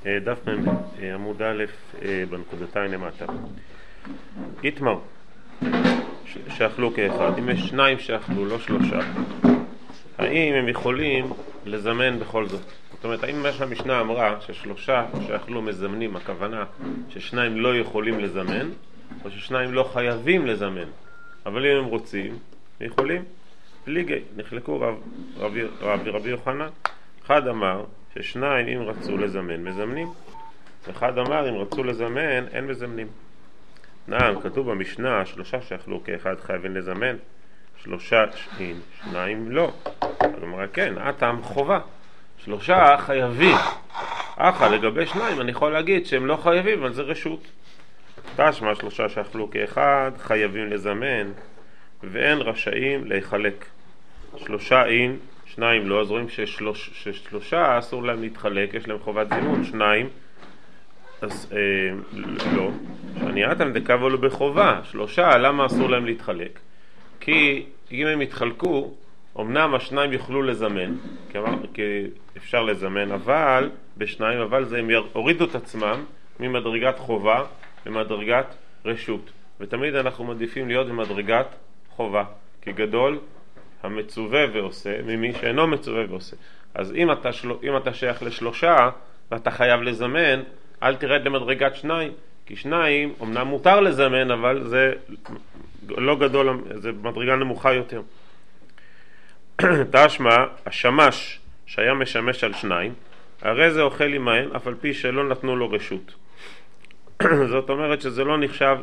דף מ"ב, עמוד א', בנקודתיים למטה. איתמר, שאכלו כאחד, אם יש שניים שאכלו, לא שלושה, האם הם יכולים לזמן בכל זאת? זאת אומרת, האם מה שהמשנה אמרה ששלושה שאכלו מזמנים, הכוונה ששניים לא יכולים לזמן, או ששניים לא חייבים לזמן, אבל אם הם רוצים, הם יכולים? פליגי, נחלקו רבי יוחנן. אחד אמר ששניים אם רצו לזמן, מזמנים. אחד אמר אם רצו לזמן, אין מזמנים. נעם, כתוב במשנה, שלושה שאכלו כאחד חייבים לזמן, שלושה שניים לא. אז אמרה כן, הטעם חובה. שלושה חייבים. אחא לגבי שניים אני יכול להגיד שהם לא חייבים, אבל זה רשות. תשמע שלושה שאכלו כאחד חייבים לזמן, ואין רשאים להיחלק. שלושה אין, שניים לא, אז רואים ששלושה אסור להם להתחלק, יש להם חובת זימון, שניים אז לא. שניאתם דקבלו לו בחובה, שלושה למה אסור להם להתחלק? כי אם הם יתחלקו, אמנם השניים יוכלו לזמן, כי אפשר לזמן, אבל בשניים, אבל זה הם הורידו את עצמם ממדרגת חובה למדרגת רשות, ותמיד אנחנו מעדיפים להיות במדרגת חובה, כי גדול המצווה ועושה ממי שאינו מצווה ועושה. אז אם אתה שייך לשלושה ואתה חייב לזמן, אל תרד למדרגת שניים, כי שניים אמנם מותר לזמן, אבל זה לא גדול, זה מדרגה נמוכה יותר. תשמע, השמש שהיה משמש על שניים, הרי זה אוכל עמהם, אף על פי שלא נתנו לו רשות. זאת אומרת שזה לא נחשב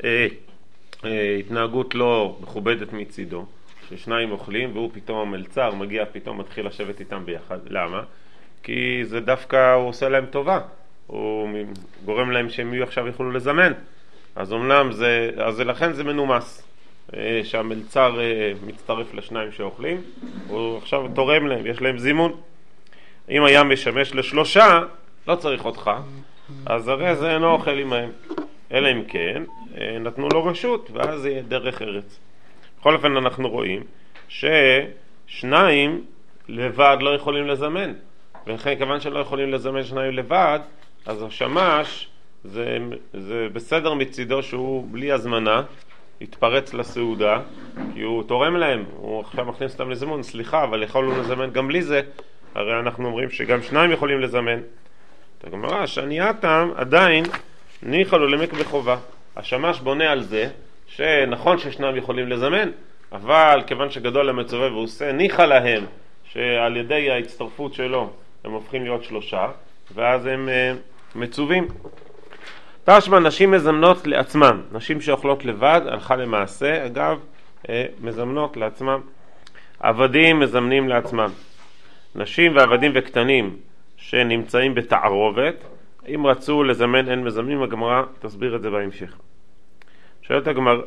התנהגות לא מכובדת מצידו, ששניים אוכלים והוא פתאום המלצר מגיע, פתאום מתחיל לשבת איתם ביחד. למה? כי זה דווקא הוא עושה להם טובה, הוא גורם להם שהם יהיו עכשיו יכולו לזמן. אז אמנם אז לכן זה מנומס, שהמלצר מצטרף לשניים שאוכלים, הוא עכשיו תורם להם, יש להם זימון. אם היה משמש לשלושה, לא צריך אותך, אז הרי זה אינו אוכל עמהם, אלא אם כן נתנו לו רשות, ואז זה יהיה דרך ארץ. בכל אופן אנחנו רואים ששניים לבד לא יכולים לזמן, ולכן כיוון שלא יכולים לזמן שניים לבד, אז השמש זה בסדר מצידו שהוא בלי הזמנה יתפרץ לסעודה, כי הוא תורם להם, הוא עכשיו מכניס אותם לזמון, סליחה, אבל יכולנו לזמן גם בלי זה. הרי אנחנו אומרים שגם שניים יכולים לזמן. אתה גמרא, שניאתם עדיין ניחא לו למק בחובה. השמש בונה על זה שנכון ששניים יכולים לזמן, אבל כיוון שגדול המצווה והוא עושה ניחא להם שעל ידי ההצטרפות שלו הם הופכים להיות שלושה, ואז הם מצווים. תשמע, נשים מזמנות לעצמם, נשים שאוכלות לבד, הלכה למעשה, אגב, מזמנות לעצמם. עבדים מזמנים לעצמם. נשים ועבדים וקטנים שנמצאים בתערובת, אם רצו לזמן אין מזמנים, הגמרא תסביר את זה בהמשך. שואלת הגמרא,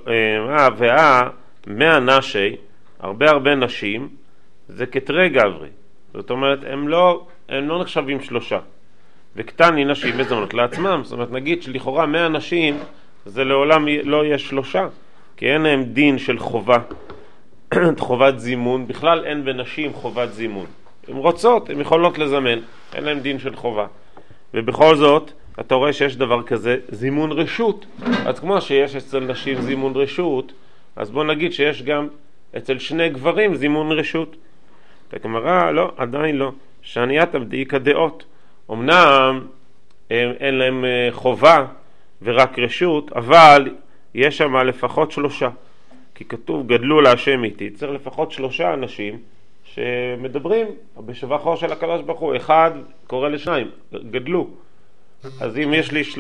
מאה נשי, הרבה נשים, זה כתרי גברי. זאת אומרת, הם לא נחשבים שלושה. וקטני נשים מזמנות לעצמם. זאת אומרת, נגיד שלכאורה 100 נשים, זה לעולם לא יהיה שלושה, כי אין להם דין של חובה, חובת זימון. בכלל אין בנשים חובת זימון. הן רוצות, הן יכולות לזמן, אין להם דין של חובה. ובכל זאת, אתה רואה שיש דבר כזה, זימון רשות. אז כמו שיש אצל נשים זימון רשות, אז בוא נגיד שיש גם אצל שני גברים זימון רשות. הגמרא, לא, עדיין לא. שניית הבדיקה דעות. אמנם אין להם חובה ורק רשות, אבל יש שם לפחות שלושה. כי כתוב גדלו להשם איתי. צריך לפחות שלושה אנשים שמדברים בשבחו של הקדוש ברוך הוא. אחד קורא לשניים, גדלו. אז אם יש לי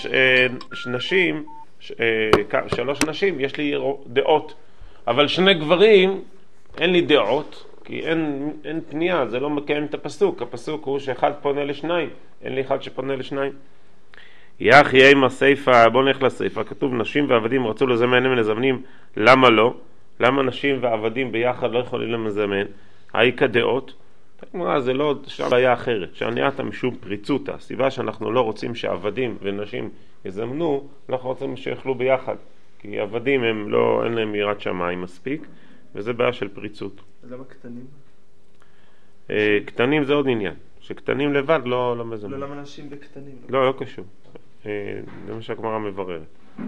שלוש נשים, יש לי דעות. אבל שני גברים, אין לי דעות, כי אין פנייה, זה לא מקיים את הפסוק. הפסוק הוא שאחד פונה לשניים, אין לי אחד שפונה לשניים. יח יהיה עם הסייפה, בוא נלך לסייפה, כתוב נשים ועבדים רצו לזמן, הם לזמנים, למה לא? למה נשים ועבדים ביחד לא יכולים לזמן? העיקה דעות, זה לא בעיה אחרת, שענייתה משום פריצות, הסיבה שאנחנו לא רוצים שעבדים ונשים יזמנו, אנחנו רוצים שיאכלו ביחד, כי עבדים אין להם יראת שמיים מספיק, וזה בעיה של פריצות. למה קטנים? קטנים זה עוד עניין, שקטנים לבד לא מזמנים. לא למה נשים בקטנים? לא קשור. זה מה שהגמרא מבררת.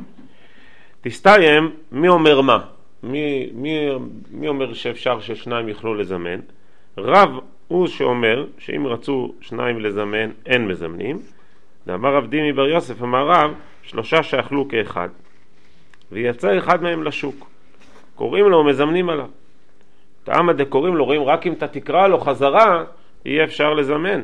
תסתיים, מי אומר מה? מי אומר שאפשר ששניים יוכלו לזמן? רב הוא שאומר שאם רצו שניים לזמן אין מזמנים. אמר רב דימי בר יוסף, אמר רב, 3 שאכלו כאחד ויצא אחד מהם לשוק, קוראים לו ומזמנים עליו. טעם דקוראים לו, רואים רק אם אתה תקרא לו חזרה יהיה אפשר לזמן.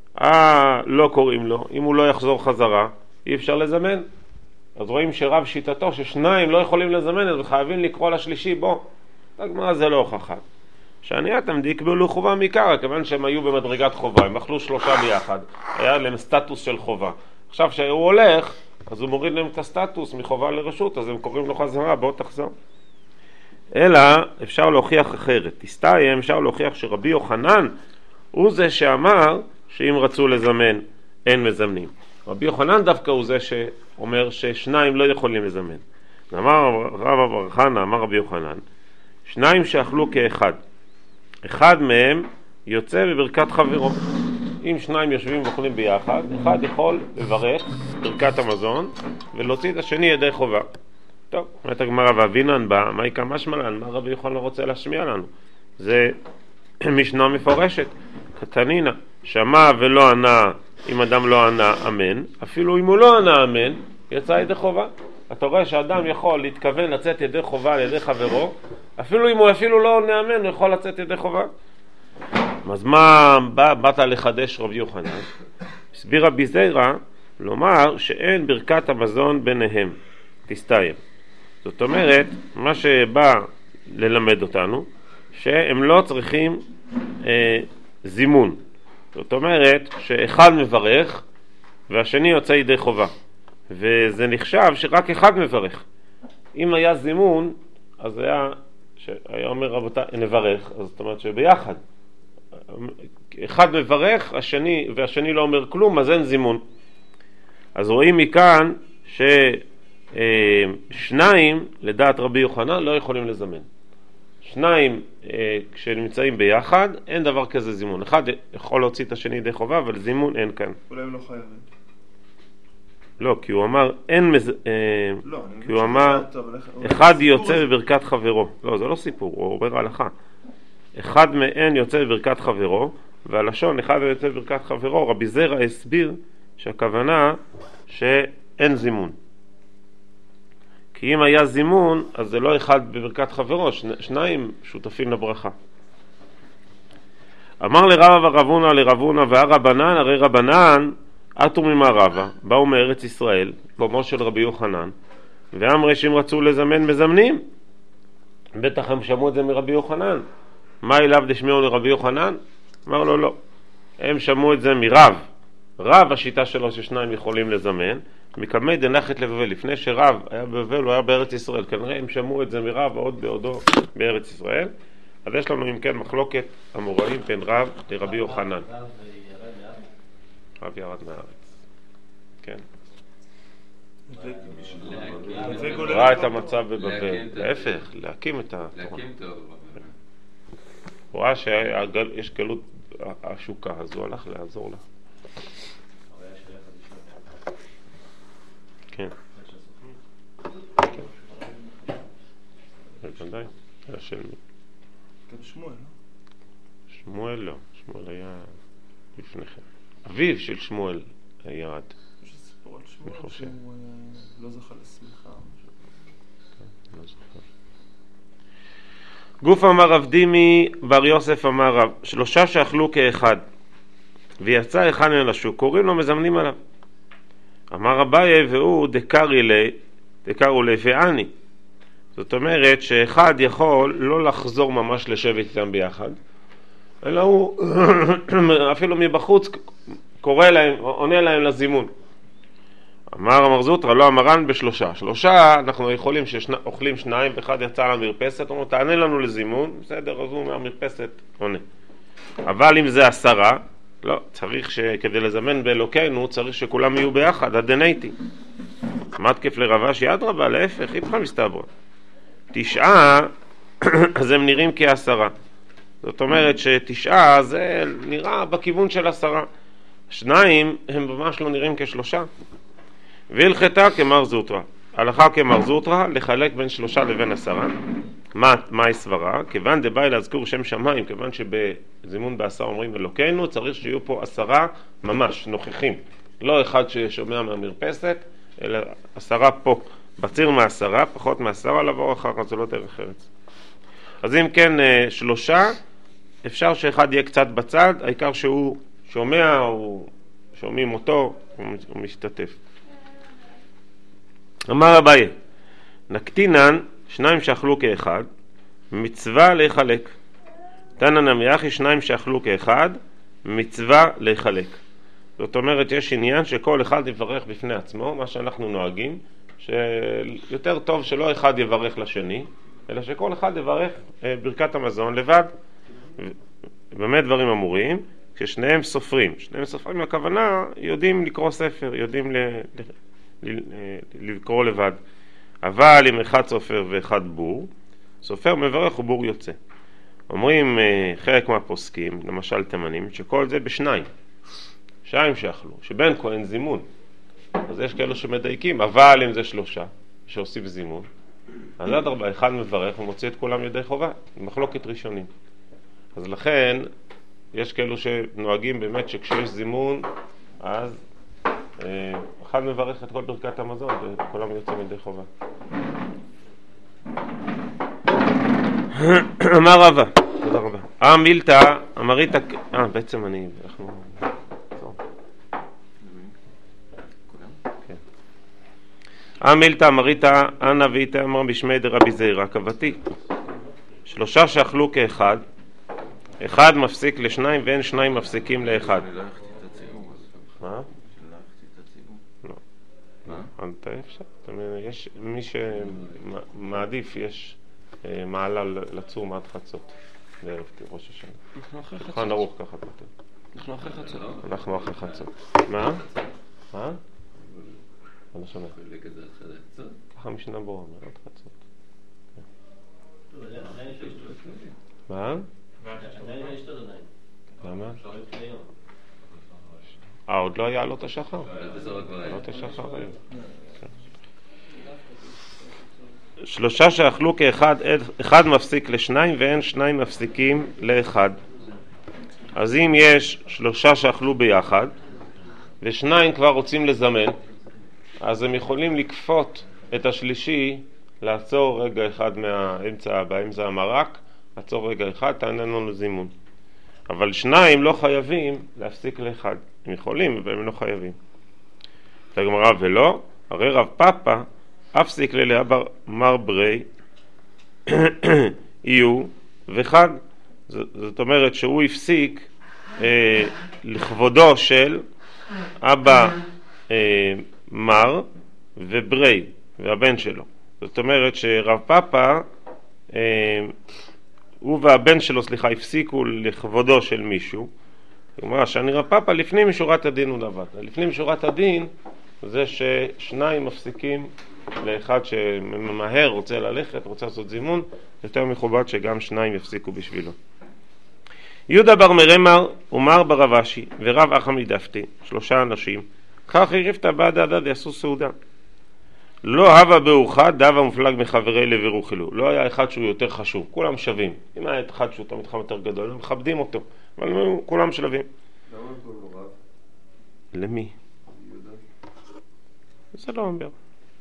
לא קוראים לו, אם הוא לא יחזור חזרה אי אפשר לזמן. אז רואים שרב שיטתו ששניים לא יכולים לזמן, אז חייבים לקרוא לשלישי. בוא, הגמרא זה לא הוכחה. שאני אתם יקבלו חובה מעיקרא, כיוון שהם היו במדרגת חובה, הם אכלו 3 ביחד, היה להם סטטוס של חובה. עכשיו שהוא הולך, אז הוא מוריד להם את הסטטוס מחובה לרשות, אז הם קוראים לו חזרה, בוא תחזור. אלא אפשר להוכיח אחרת. תסתיים, אפשר להוכיח שרבי יוחנן הוא זה שאמר שאם רצו לזמן אין מזמנים. רבי יוחנן דווקא הוא זה שאומר ששניים לא יכולים לזמן. אמר רב בר חנא, אמר רבי יוחנן, 2 שאכלו כאחד, אחד מהם יוצא בברכת חברו. אם 2 יושבים ואוכלים ביחד, אחד יכול לברך ברכת המזון ולהוציא את השני ידי חובה. טוב, אומרת הגמרא, ואבינן בא, מה יקרא משמלן? מה רבי יוחנן לא רוצה להשמיע לנו? זה משנה מפורשת, קטנינה, שמע ולא ענה, אם אדם לא ענה אמן, אפילו אם הוא לא ענה אמן יצא ידי חובה. אתה רואה שאדם יכול להתכוון לצאת ידי חובה על ידי חברו, אפילו אם הוא אפילו לא עונה אמן הוא יכול לצאת ידי חובה. אז מה באת לחדש רבי יוחנן? הסביר רבי זיירא לומר שאין ברכת המזון ביניהם. תסתיים. זאת אומרת, מה שבא ללמד אותנו שהם לא צריכים זימון. זאת אומרת שאחד מברך והשני יוצא ידי חובה, וזה נחשב שרק אחד מברך. אם היה זימון אז היה אומר רבותיי נברך, אז זאת אומרת שביחד אחד מברך והשני לא אומר כלום, אז אין זימון. אז רואים מכאן ששניים לדעת רבי יוחנן לא יכולים לזמן. 2 כשנמצאים ביחד אין דבר כזה זימון. אחד יכול להוציא את השני ידי חובה, אבל זימון אין כאן. אולי הם לא חייבים. לא, כי הוא אמר אין כי הוא אמר אחד יוצא בברכת חברו. לא, זה לא סיפור, הוא אומר הלכה. אחד מהן יוצא בברכת חברו, והלשון אחד יוצא בברכת חברו, רבי זיירא הסביר שהכוונה שאין זימון. כי אם היה זימון, אז זה לא אחד בברכת חברו, 2 שותפים לברכה. אמר לרבא ורבונה לרבונה והרבנן, הרי רבנן עטו ממערבה, באו מארץ ישראל, כמו של רבי יוחנן, ואמרי שאם רצו לזמן מזמנים. בטח הם שמעו את זה מרבי יוחנן. מה אליו דשמיעו לרבי יוחנן? אמר לו לא. הם שמעו את זה מרב. רב השיטה שלו ששניים יכולים לזמן, מקמי דנחת לבבל. לפני שרב היה בבבל הוא היה בארץ ישראל. כנראה הם שמעו את זה מרב עוד בעודו בארץ ישראל. אז יש לנו אם כן מחלוקת אמוראים בין רב לרבי יוחנן. רב ירד מהארץ. כן. ראה את המצב בבבל. להפך, להקים את התורה. הוא ראה שיש גלות השוקה, אז הוא הלך לעזור לה. כן. בוודאי, היה של מי? גם שמואל, לא? שמואל לא, שמואל היה לפניכם. אביו של שמואל ירד. יש סיפור על שמואל שהוא לא זכה לשמיכה. לא זוכר. גוף אמר רב דימי בר יוסף אמר רב, 3 שאכלו כאחד ויצא אחד מן השוק, קוראים לו מזמנים עליו. אמר אביי והוא דקרו לי ועני. זאת אומרת שאחד יכול לא לחזור ממש לשבת איתם ביחד, אלא הוא אפילו מבחוץ קורא להם, עונה להם לזימון. אמר זוטרא לא אמרן ב3. 3 אנחנו יכולים שאוכלים 2 ואחד יצא למרפסת, אומרים תענה לנו לזימון, בסדר, אז הוא מהמרפסת עונה. אבל אם זה 10, לא, צריך שכדי לזמן באלוקינו צריך שכולם יהיו ביחד, הדנייתי. מתקף לרבש יד רבה, להפך, איפכם מסתבר. 9 אז הם נראים כ10. זאת אומרת ש9 זה נראה בכיוון של 10. 2 הם ממש לא נראים כ3. והלכתה כמר זוטרא. הלכה כמר זוטרא לחלק בין 3 לבין 10. מה הסברה? כיוון דבאי להזכור שם שמיים, כיוון שבזימון ב10 אומרים אלוקינו, צריך שיהיו פה 10 ממש נוכחים. לא אחד ששומע מהמרפסת, אלא 10 פה. בציר מ10, פחות מ10 לעבור אחר, זה לא דרך ארץ. אז אם כן 3, אפשר שאחד יהיה קצת בצד, העיקר שהוא שומע, שומעים אותו, הוא משתתף. אמר אביי, נקטינן 2 שאכלו כאחד, מצווה להיחלק. תנא נמי אחי 2 שאכלו כאחד, מצווה להיחלק. זאת אומרת, יש עניין שכל אחד יברך בפני עצמו, מה שאנחנו נוהגים, שיותר טוב שלא אחד יברך לשני, אלא שכל אחד יברך ברכת המזון לבד. באמת דברים אמורים, כששניהם סופרים. שניהם סופרים, הכוונה, יודעים לקרוא ספר, יודעים לקרוא לבד. אבל אם אחד סופר ואחד בור, סופר מברך ובור יוצא. אומרים חלק מהפוסקים, למשל תימנים, שכל זה בשניים. 2 שאכלו, שבין כהן זימון. אז יש כאלו שמדייקים, אבל אם זה 3 שעושים זימון, אז עד 4, אחד מברך ומוציא את כולם ידי חובה, מחלוקת ראשונים. אז לכן, יש כאלו שנוהגים באמת שכשיש זימון, אז אחד מברך את כל ברכת המזון וכולם יוצאים ידי חובה. אמר רבא, תודה רבה. מילתא, אמרית, בעצם אנחנו... מילתא אמריתא אנא ואיתא אמר בשמי דרבי זעירא כבתי. 3 שאכלו כאחד, אחד מפסיק ל2 ואין 2 מפסיקים ל1. אני לא הלכתי את הציבור. מה? לא הלכתי את הציבור. לא. אתה אפשר. יש מי שמעדיף, יש מעלה לצום עד חצות. בערב ראש השנה. שולחן ערוך ככה כותב. אנחנו אחרי חצות. אנחנו אחרי חצות. מה? מה? אני לא שומע. ככה משנה ברורה, מאוד חצות. מה? למה? עוד לא היה עלות השחר? עלות השחר היום. 3 שאכלו כאחד, אחד מפסיק ל2 ואין 2 מפסיקים ל1. אז אם יש 3 שאכלו ביחד ו2 כבר רוצים לזמן, אז הם יכולים לקפות את השלישי, לעצור רגע אחד באמצע המרק, לעצור רגע אחד, תענה לנו זימון. אבל 2 לא חייבים להפסיק ל1. הם יכולים, אבל הם לא חייבים. לגמרא ולא, הרי רב פאפא, הפסיק לאבר מר ברי, יהיו וחג. זאת אומרת שהוא הפסיק לכבודו של אבא מר וברי והבן שלו. זאת אומרת שרב פאפא הוא והבן שלו, הפסיקו לכבודו של מישהו. כלומר, שאני רב פאפא לפני משורת הדין הוא לבד. לפני משורת הדין זה ש2 מפסיקים לאחד שממהר, רוצה ללכת, רוצה לעשות זימון, יותר מכובד שגם 2 יפסיקו בשבילו. יהודה בר מרמר ומר ברב אשי ורב אחא מדפתי, 3 אנשים, כך הריפתא בעד הדד יעשו סעודה. לא הווה באוחד דווה מופלג מחברי לברוכלו. לא היה אחד שהוא יותר חשוב, כולם שווים. אם היה אחד שהוא תמיד חם יותר גדול, הם מכבדים אותו, אבל כולם שלבים. למה הם קוראים לו רב? למי? יהודה? זה לא אומר.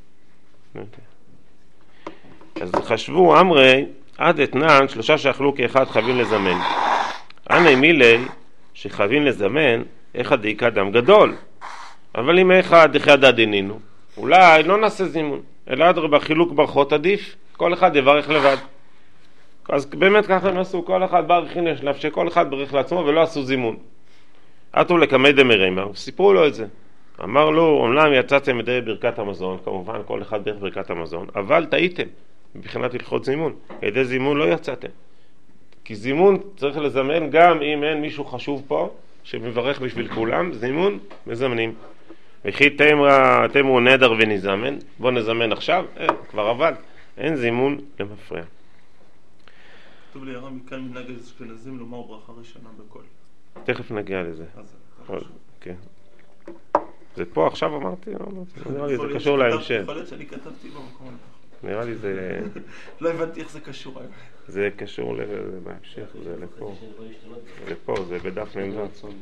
אז חשבו אמרי עד אתנן 3 שאכלו כאחד חייבים לזמן. אנא מילי שחייבים לזמן אחד דאיכא דם גדול, אבל אם אחד דחיידא דנינו, אולי לא נעשה זימון, אלא אדרבה חילוק ברכות עדיף, כל אחד יברך לבד. אז באמת ככה הם עשו, כל אחד ברכין יש נפש, שכל אחד ברך לעצמו ולא עשו זימון. עטו לקמי דמרמר, סיפרו לו את זה. אמר לו, אומנם יצאתם ידי ברכת המזון, כמובן כל אחד ברך ברכת המזון, אבל טעיתם מבחינת הלכות זימון. ידי זימון לא יצאתם. כי זימון צריך לזמן גם אם אין מישהו חשוב פה שמברך בשביל כולם, זימון מזמנים. וכי תמרו נדר ונזמן, בוא נזמן עכשיו, כבר עבד, אין זימון למפריע. כתוב לי הר"ן מכאן מנהג האשכנזים לומר ברכה ראשונה בקול. תכף נגיע לזה. אז כן. זה פה עכשיו אמרתי? נראה לי זה קשור להמשך. יכול להיות שאני כתבתי במקום הנכון. נראה לי זה... לא הבנתי איך זה קשור. זה קשור בהמשך, זה לפה. לפה, זה בדף נמדד.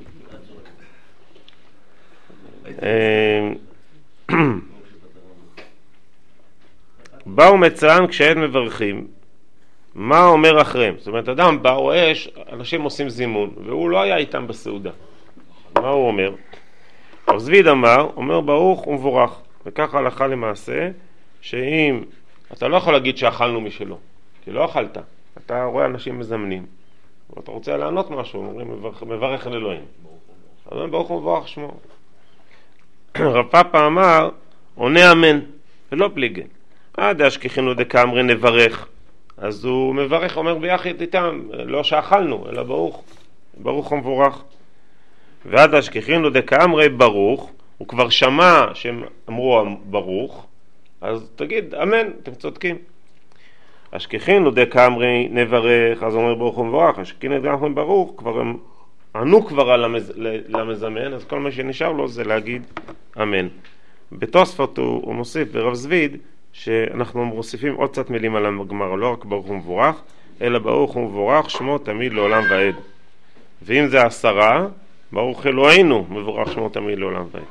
באו מצען כשהם מברכים, מה אומר אחריהם? זאת אומרת, אדם בא, רואה אנשים עושים זימון, והוא לא היה איתם בסעודה. מה הוא אומר? רב זביד אומר ברוך ומבורך, וכך הלכה למעשה, שאם אתה לא יכול להגיד שאכלנו משלו, כי לא אכלת, אתה רואה אנשים מזמנים, ואתה רוצה לענות משהו, אומרים מברך אל אלוהים, אז אומר ברוך ומבורך שמו. רב פאפא אמר עונה אמן ולא פליגן, עד אשכחנו דקאמרי נברך, אז הוא מברך, אומר ביחד איתם, לא שאכלנו אלא ברוך ומבורך. ועד אשכחנו דקאמרי ברוך, הוא כבר שמע שהם אמרו ברוך, אז תגיד אמן, אתם צודקים. אשכחנו דקאמרי נברך, אז אומר ברוך ומבורך, אשכחנו דקאמרי ברוך, כבר הם ענו כבר על למזמן, אז כל מה שנשאר לו זה להגיד אמן. בתוספות הוא מוסיף ברב זביד שאנחנו מוסיפים עוד קצת מילים על הגמרא, לא רק ברוך ומבורך, אלא ברוך ומבורך שמו תמיד לעולם ועד. ואם זה 10, ברוך אלוהינו מבורך שמו תמיד לעולם ועד.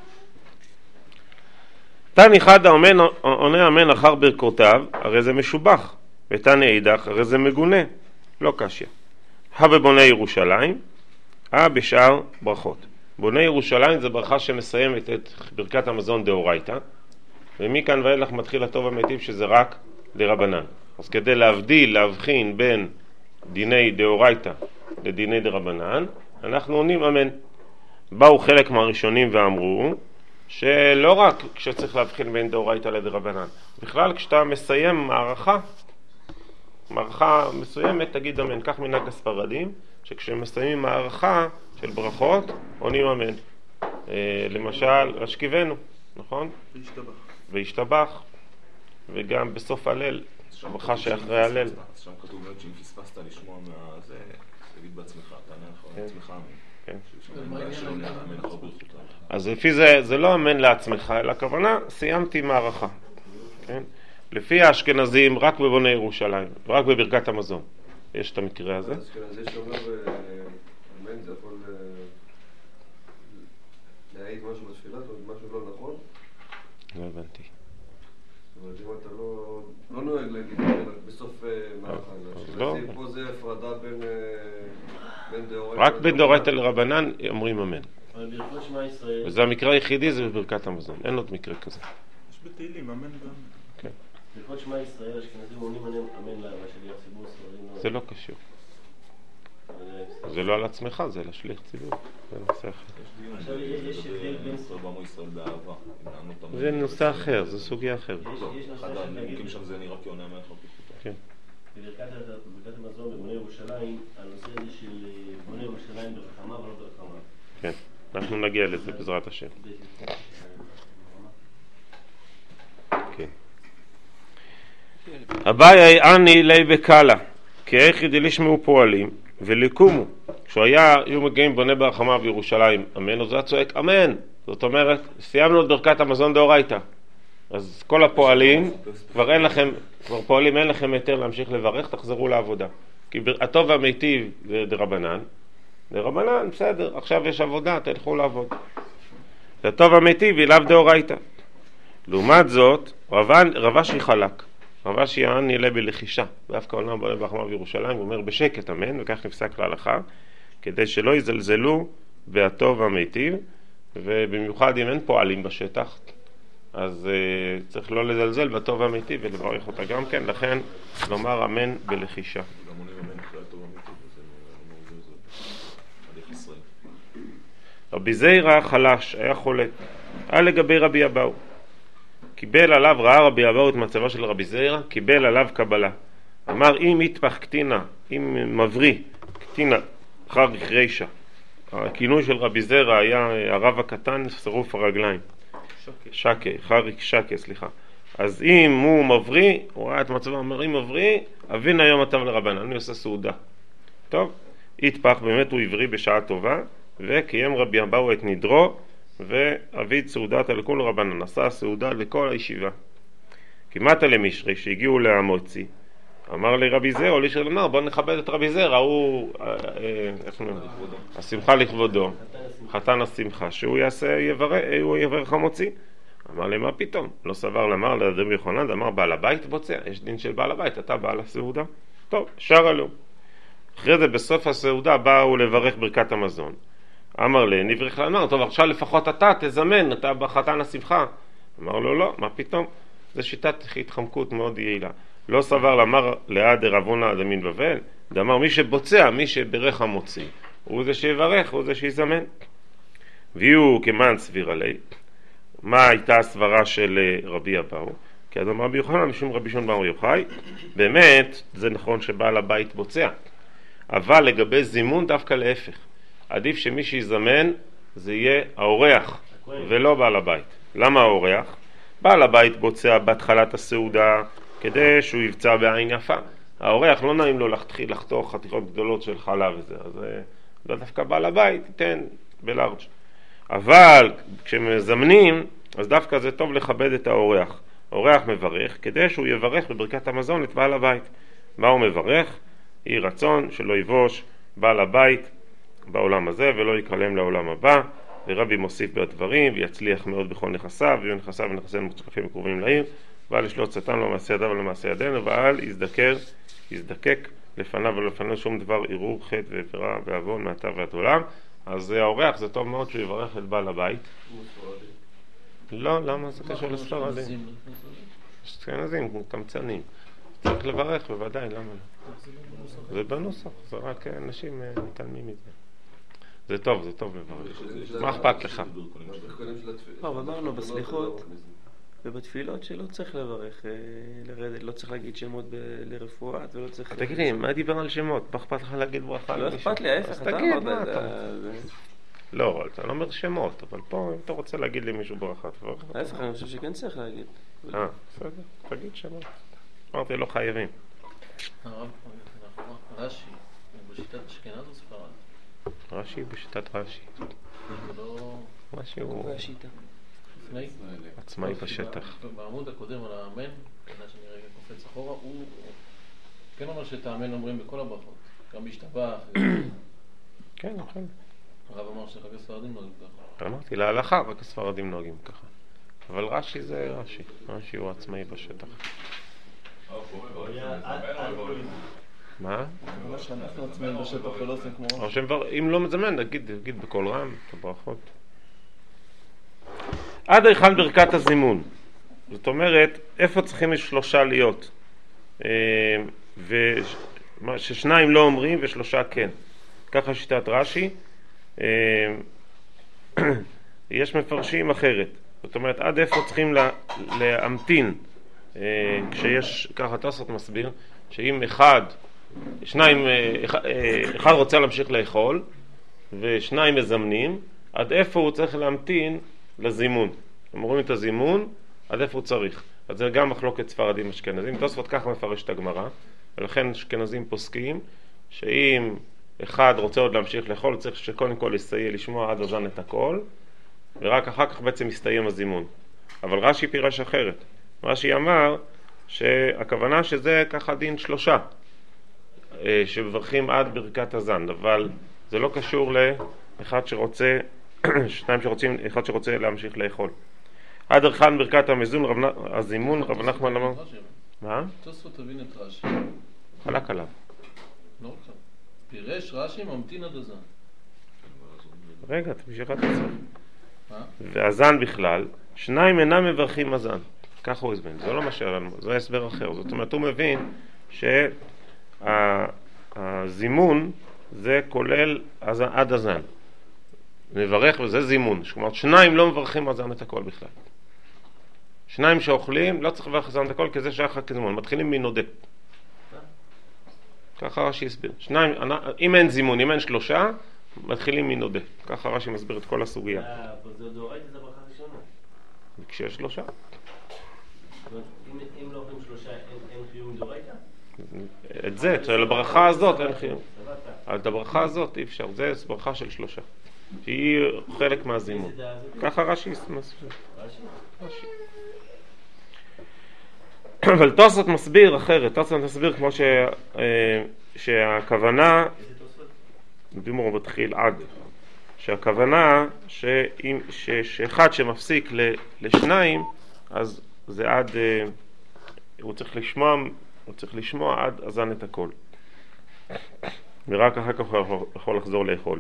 תני חד עונה אמן אחר ברכותיו, הרי זה משובח, ותני אידך, הרי זה מגונה, לא קשיא. בבוני ירושלים, בשאר ברכות. בוני ירושלים זה ברכה שמסיימת את ברכת המזון דאורייתא, ומכאן ואילך מתחיל הטוב המיטיב שזה רק דרבנן. אז כדי להבחין בין דיני דאורייתא לדיני דרבנן, אנחנו עונים אמן. באו חלק מהראשונים ואמרו שלא רק כשצריך להבחין בין דאורייתא לדרבנן, בכלל כשאתה מסיים מערכה מסוימת תגיד אמן. כך מנהג הספרדים, שכשמסיימים מערכה של ברכות עונים אמן. למשל השכיבנו, נכון? וישתבח, וגם בסוף הלל, ברכה שאחרי הלל. אז שם כתוב באמת שאם פספסת לשמוע מהזה, תגיד בעצמך, תענה לעצמך אמן. אז לפי זה לא אמן לעצמך, אלא הכוונה סיימתי מערכה. לפי האשכנזים רק בבוני ירושלים, רק בברכת המזון. יש את המקרה הזה. האשכנזי שאומר אמן זה יכול להעיד משהו בתפילה, משהו לא נכון? לא הבנתי. זאת אומרת, אם אתה לא נוהג להגיד בסוף מערכה, פה זה הפרדה בין דאורייתא. רק בין דאורייתא לרבנן אומרים אמן. וזה המקרה היחידי, זה בברכת המזון. אין עוד מקרה כזה. יש בתהילים, אמן ואמן. כן. ברכות שמע ישראל, אשכנזים עונים אמן לשליח ציבור ספרדים. זה לא קשור. זה לא על עצמך, זה על השליח ציבור. זה נושא אחר. עכשיו יש הבדל בין בעמו ישראל באהבה. זה נושא אחר, זה סוגיה אחרת. אחד הנימוקים שם זה נראה כעונה אמן אחר ברכותיו. כן. בברכת המזון בבוני ירושלים, הנושא הזה של בוני ירושלים ברחמה ולא ברחמה. כן, אנחנו נגיע לזה בעזרת השם. כן. אביי אני לי בקלה, כי איך דלשמעו פועלים ולקומו. כשהיו מגיעים בוני ברחמה בירושלים, אמן, אז זה צועק אמן. זאת אומרת, סיימנו את ברכת המזון דאורייתא. אז כל הפועלים, כבר פועלים אין לכם היתר להמשיך לברך, תחזרו לעבודה. כי הטוב והמיטיב זה דרבנן. דרבנן, בסדר, עכשיו יש עבודה, תלכו לעבוד. הטוב והמיטיב היא לאו דאורייתא. לעומת זאת, רבשי חלק. רבשי יען נעלה בלחישה. דווקא עולם בוני ברחמה בירושלים, הוא אומר בשקט אמן, וכך נפסק להלכה, כדי שלא יזלזלו בהטוב והמיטיב, ובמיוחד אם אין פועלים בשטח, אז צריך לא לזלזל בטוב והמיטיב ולברך אותה גם כן, לכן לומר אמן בלחישה. גם עונים אמן אחרי הטוב והמיטיב, זה הליך ישראל. רבי זיירא חלש, היה חולה. לגבי רבי אבאו. קיבל עליו, ראה רבי אבאו את מצבו של רבי זיירא, קיבל עליו קבלה. אמר אם יתפח קטינה, אם מבריא קטינה, חריך רישה. הכינוי של רבי זיירא היה הרב הקטן שרוף הרגליים. שקה, חריק שקה, סליחה. אז אם הוא מבריא, הוא ראה את מצבו, אמר, אם מבריא, אבין היום הטב לרבנן, אני עושה סעודה. טוב, התפח, באמת הוא עברי בשעה טובה, וקיים רבי אבאו את נדרו, ואביד סעודת על כל רבנן, עשה סעודה לכל הישיבה. כמעט למשרי שהגיעו להמוצי, אמר לי רבי זר, לישר לנר, בוא נכבד את רבי זר, הוא, השמחה לכבודו, חתן השמחה, שהוא יברך המוציא. אמר לי, מה פתאום? לא סבר למר לאדם יוחנן, אמר בעל הבית בוצע, יש דין של בעל הבית, אתה בעל הסעודה. טוב, שרה לו. אחרי זה בסוף הסעודה באו לברך ברכת המזון. אמר לי, נברך לנר, טוב עכשיו לפחות אתה תזמן, אתה בחתן השמחה. אמר לו, לא, מה פתאום? זו שיטת התחמקות מאוד יעילה. לא סבר למר לעד רבונה אדמין בבל, דאמר מי שבוצע, מי שברך המוציא, הוא זה שיברך, הוא זה שיזמן. ויהיו כמן סביר עלי. מה הייתה הסברה של רבי אבאו? כי אז אמר רבי יוחנן משום רבי שמעון בר יוחאי, באמת זה נכון שבעל הבית בוצע, אבל לגבי זימון דווקא להפך, עדיף שמי שיזמן זה יהיה האורח ולא בעל הבית. למה האורח? בעל הבית בוצע בהתחלת הסעודה כדי שהוא יבצע בעין יפה, האורח לא נעים לו לחתוך חתיכות גדולות של חלב וזה, אז לא דווקא בעל הבית ייתן בלארג'. אבל כשמזמנים, אז דווקא זה טוב לכבד את האורח. האורח מברך כדי שהוא יברך בברכת המזון את בעל הבית. מה הוא מברך? יהי רצון שלא יבוש בעל הבית בעולם הזה ולא יקלם לעולם הבא. ורבי מוסיף בדברים ויצליח מאוד בכל נכסיו, ויהיו נכסיו ונכסינו מוצלחים וקרובים לעיר, ואל ישלוט שטן לא מעשה ידיו ולא מעשה ידינו, ואל יזדקק לפניו ולפנינו שום דבר ערעור, חטא ועבירה ועוון מעתה ועד עולם. אז האורח זה טוב מאוד שהוא יברך את בעל הבית. לא, למה זה קשור לספרדים? אשכנזים, קמצנים. צריך לברך בוודאי, למה לא? זה בנוסח, זה רק אנשים מתעלמים מזה. זה טוב לברך. מה אכפת לך? אמרנו בסליחות ובתפילות שלא צריך לברך, לרדת, לא צריך להגיד שמות לרפואת ולא צריך... תגיד לי, מה דיבר על שמות? מה אכפת לך להגיד ברכה? לא אכפת לי, ההפך, אתה תגיד, אמרת את זה. לא, אתה לא אומר שמות, אבל פה אם אתה רוצה להגיד למישהו ברכה, תברך. ההפך, אני חושב שכן צריך להגיד. בסדר, תגיד שמות. אמרתי, לא חייבים. הרב, רש"י, הוא בשיטת אשכנז או ספרד? רש"י בשיטת רש"י. רש"י הוא עצמאי בשטח. בעמוד הקודם על האמן, כדאי שאני רגע קופץ אחורה, הוא כן אומר שאת האמן אומרים בכל הברכות, גם בהשתבח. כן, נכון. הרב אמר שרק הספרדים נוהגים ככה. אמרתי, להלכה רק הספרדים נוהגים ככה. אבל רש"י זה רש"י. רש"י הוא עצמאי בשטח. מה? מה שאנחנו עצמאים בשטח ולא עושים כמו... אם לא מזמן, נגיד בכל רם את הברכות. עד היכן ברכת הזימון. זאת אומרת, איפה צריכים שלושה להיות? ששניים לא אומרים ושלושה כן. ככה שיטת רש"י. יש מפרשים אחרת. זאת אומרת, עד איפה צריכים להמתין כשיש, ככה תוספות מסביר, שאם אחד רוצה להמשיך לאכול ושניים מזמנים, עד איפה הוא צריך להמתין לזימון. הם אומרים את הזימון, עד איפה הוא צריך. אז זה גם מחלוקת ספרדים אשכנזים. תוספות ככה מפרש את הגמרא, ולכן אשכנזים פוסקים שאם אחד רוצה עוד להמשיך לאכול, צריך שקודם כל יסייע לשמוע עד הזן את הכל, ורק אחר כך בעצם יסתיים הזימון. אבל רש"י פירש אחרת. רש"י אמר שהכוונה שזה ככה דין שלושה, שמברכים עד ברכת הזן, אבל זה לא קשור לאחד שרוצה, שניים שרוצים, אחד שרוצה להמשיך לאכול. עד היכן ברכת הזימון, רב נחמן אמר. מה? תוספות תבין את רש"י. חלק עליו. לא רוצה. פירש רש"י ממתין עד הזן. רגע, תמשיך את עצמך. והזן בכלל, שניים אינם מברכים הזן. ככה הוא הסביר. זה לא מה שלנו, זה הסבר אחר. זאת אומרת, הוא מבין שהזימון זה כולל עד הזן. מברך וזה זימון. כלומר, שניים לא מברכים הזן את הכל בכלל. שניים שאוכלים, לא צריך לברך הזן את הכל, כי זה שייך כזימון. מתחילים מנודה. ככה רש"י הסביר. שניים, אם אין זימון, אם אין שלושה, מתחילים מנודה. ככה רש"י מסביר את כל הסוגיה. אבל זה דורית, זה ברכה ראשונה. כשיש שלושה. אם לא אוכלים 3 אין חיוב מדאורייתא? את זה, אצל הברכה הזאת אין חיוב. אבל את הברכה הזאת אי אפשר, זה ברכה של 3. שהיא חלק מהזימון. ככה רש"י מסביר. אבל תוספות מסביר אחרת, תוספות מסביר כמו שהכוונה, דימור מתחיל עד, שהכוונה שאחד שמפסיק לשניים, אז זה עד, הוא צריך לשמוע עד אזן את הכל. ורק אחר כך הוא יכול לחזור לאכול.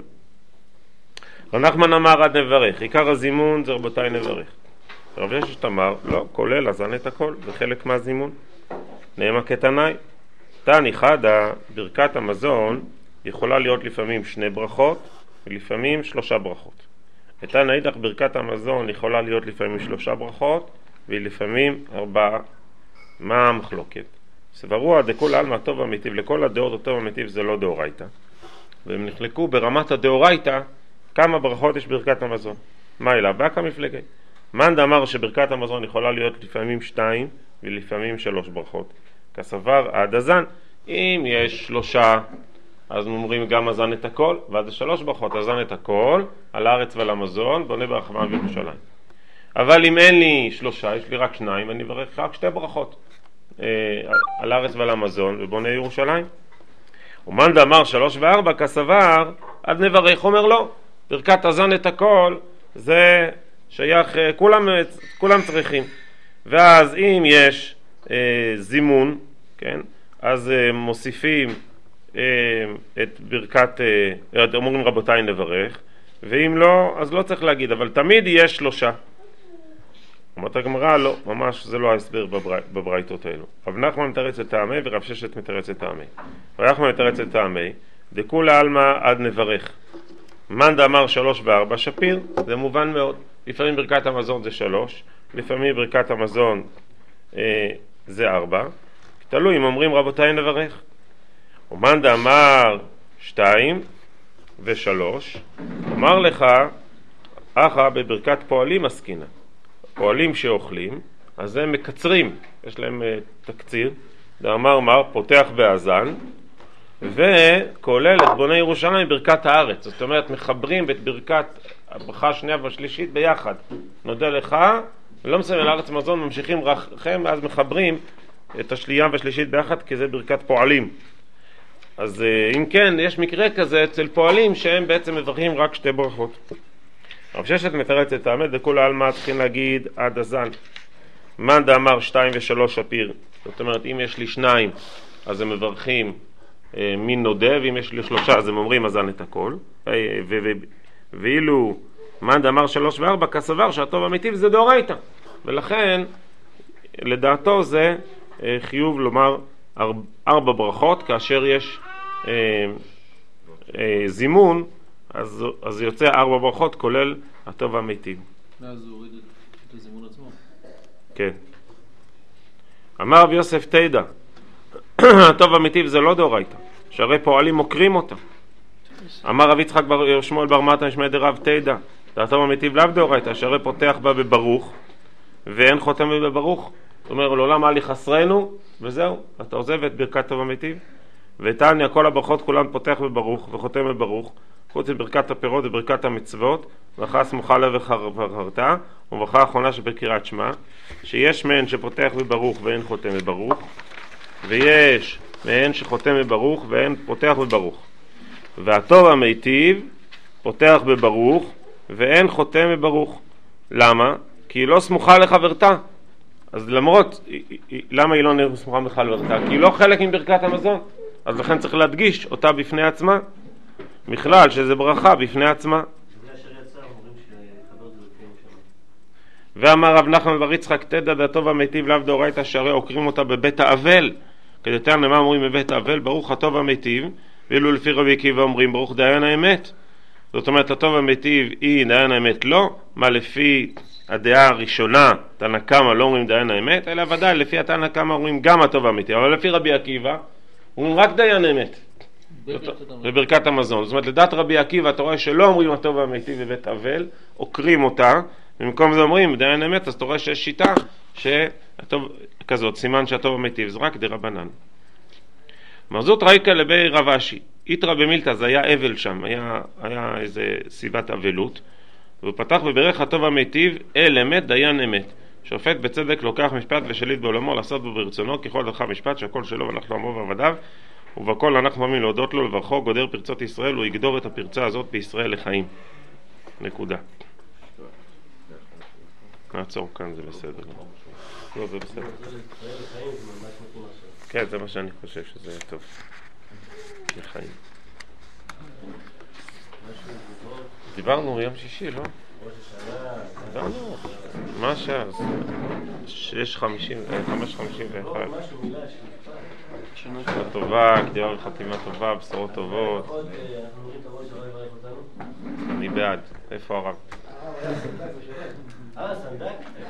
נחמן אמר עד נברך, עיקר הזימון זה רבותיי נברך. רב יששת אמר, לא, כולל אזן את הכל, זה חלק מהזימון. נאמר כתנאי, תני חדה, ברכת המזון יכולה להיות לפעמים 2 ברכות ולפעמים 3 ברכות. ותנא אידך, ברכת המזון יכולה להיות לפעמים 3 ברכות ולפעמים 4. מה המחלוקת? סברו דכל עלמא טוב המיטיב, לכל הדעות הטוב המיטיב זה לא דאורייתא. והם נחלקו ברמת הדאורייתא כמה ברכות יש ברכת המזון. מה אלא? באקא מפלגי. מאן דאמר שברכת המזון יכולה להיות לפעמים 2 ולפעמים 3 ברכות. כסבר עד אזן. אם יש 3, אז אומרים גם אזן את הכל, ועד 3 ברכות אזן את הכל, על הארץ ועל המזון, בונה ברחמן בירושלים. אבל אם אין לי 3, יש לי רק 2, אני אברך רק 2 ברכות. על הארץ ועל המזון, ובונה ירושלים. ומאן דאמר 3 ו4, כסבר עד נברך, אומר לא. ברכת אזן את הכל, זה שייך, כולם צריכים. ואז אם יש זימון, כן, אז מוסיפים את ברכת, אומרים רבותיי נברך, ואם לא, אז לא צריך להגיד, אבל תמיד יש 3. אומרת הגמרא, לא, ממש זה לא ההסבר בברייתות האלו. רב נחמן מתרץ את טעמי ורב ששת מתרץ את טעמי. רב נחמן מתרץ את טעמי, דכולי עלמא עד נברך. מאן דאמר 3 ו4 שפיר, זה מובן מאוד. לפעמים ברכת המזון זה 3, לפעמים ברכת המזון זה 4. תלוי אם אומרים רבותיי נברך. ומאן דאמר 2 ו3, אומר לך, אחא בברכת פועלים עסקינן. פועלים שאוכלים, אז הם מקצרים, יש להם תקציר, דאמר מר פותח באזן, וכולל את בוני ירושלים ברכת הארץ. זאת אומרת, מחברים את ברכת הברכה השנייה והשלישית ביחד. נודה לך, לא מסיים על הארץ מזון, ממשיכים רחם, אז מחברים את השנייה והשלישית ביחד, כי זה ברכת פועלים. אז אם כן, יש מקרה כזה אצל פועלים שהם בעצם מברכים רק 2 ברכות. רב ששת מתרץ את האמת, דכולי עלמא צריכים להגיד עד אזן. מאן דאמר 2 ו3 שפיר, זאת אומרת אם יש לי 2 אז הם מברכים מין נודה, ואם יש לי 3 אז הם אומרים אזן את הכל. ואילו מאן דאמר 3 ו4 כסבר שהטוב המיטיב זה דאורייתא, ולכן לדעתו זה חיוב לומר 4 ברכות כאשר יש זימון, אז יוצא 4 ברכות כולל הטוב והמיטיב. ואז הוא הוריד את הזימון עצמו. כן. אמר רב יוסף תדע, הטוב והמיטיב זה לא דאורייתא, שהרי פועלים מוקרים אותה. אמר רב יצחק שמואל בר מתן שמי דרב תדע, הטוב והמיטיב לאו דאורייתא, שהרי פותח בה בברוך ואין חותם בה בברוך. זאת אומרת, לעולם אל יחסרנו, וזהו, אתה עוזב את ברכת טוב והמיטיב. ותניא כל הברכות כולן פותח בברוך וחותם בברוך, חוץ מברכת הפירות וברכת המצוות, ברכה סמוכה לב וחרטה, וברכה האחרונה שבקריאת שמע, שיש מהן שפותח בברוך ואין חותם בברוך, ויש מהן שחותם בברוך ואין פותח בברוך. והטוב המיטיב פותח בברוך ואין חותם בברוך. למה? כי היא לא סמוכה לחברתה. אז למרות, למה היא לא סמוכה לחברתה? כי היא לא חלק מברכת המזון. אז לכן צריך להדגיש אותה בפני עצמה, בכלל שזה ברכה בפני עצמה. ואמר רב נחמן בר יצחק תדע דתו והמיטיב לאו דאורייתא, שהרי עוקרים אותה בבית האבל. כדתן למה אומרים בבית האבל? ברוך הטוב והמיטיב, ואילו לפי רבי עקיבא אומרים ברוך דיין האמת. זאת אומרת הטוב והמיטיב היא דיין האמת לא, מה לפי הדעה הראשונה תנא קמא לא אומרים דיין האמת, אלא ודאי לפי התנא קמא אומרים גם הטוב והמיטיב, אבל לפי רבי עקיבא אומרים רק דיין האמת בברכת המזון. זאת אומרת לדעת רבי עקיבא אתה רואה שלא אומרים הטוב והמיטיב בבית אבל, עוקרים אותה, במקום זה אומרים דיין אמת, אז אתה רואה שיש שיטה כזאת, סימן שהטוב המיטיב, זה רק דרבנן. מרזות רייקה לבי רב אשי, איתרא במילתא, זה היה אבל שם, היה איזה סיבת אבלות, והוא פתח בברך הטוב המיטיב, אל אמת דיין אמת. שופט בצדק לוקח משפט ושליט בעולמו לעשות בו ברצונו, ככל דרכיו משפט שהכל שלו ואנחנו עמו ועבדיו, ובכל אנחנו מאמין להודות לו לברכו, גודר פרצות ישראל, הוא יגדור את הפרצה הזאת בישראל לחיים. נקודה. נעצור כאן, זה בסדר. לא, זה בסדר. כן, זה מה שאני חושב שזה יהיה טוב. לחיים. דיברנו יום שישי, לא? דיברנו. מה שעה? 6:51. שנה טובה, קדימה וחתימה טובה, בשורות טובות. אני בעד. איפה הרב? סנדק?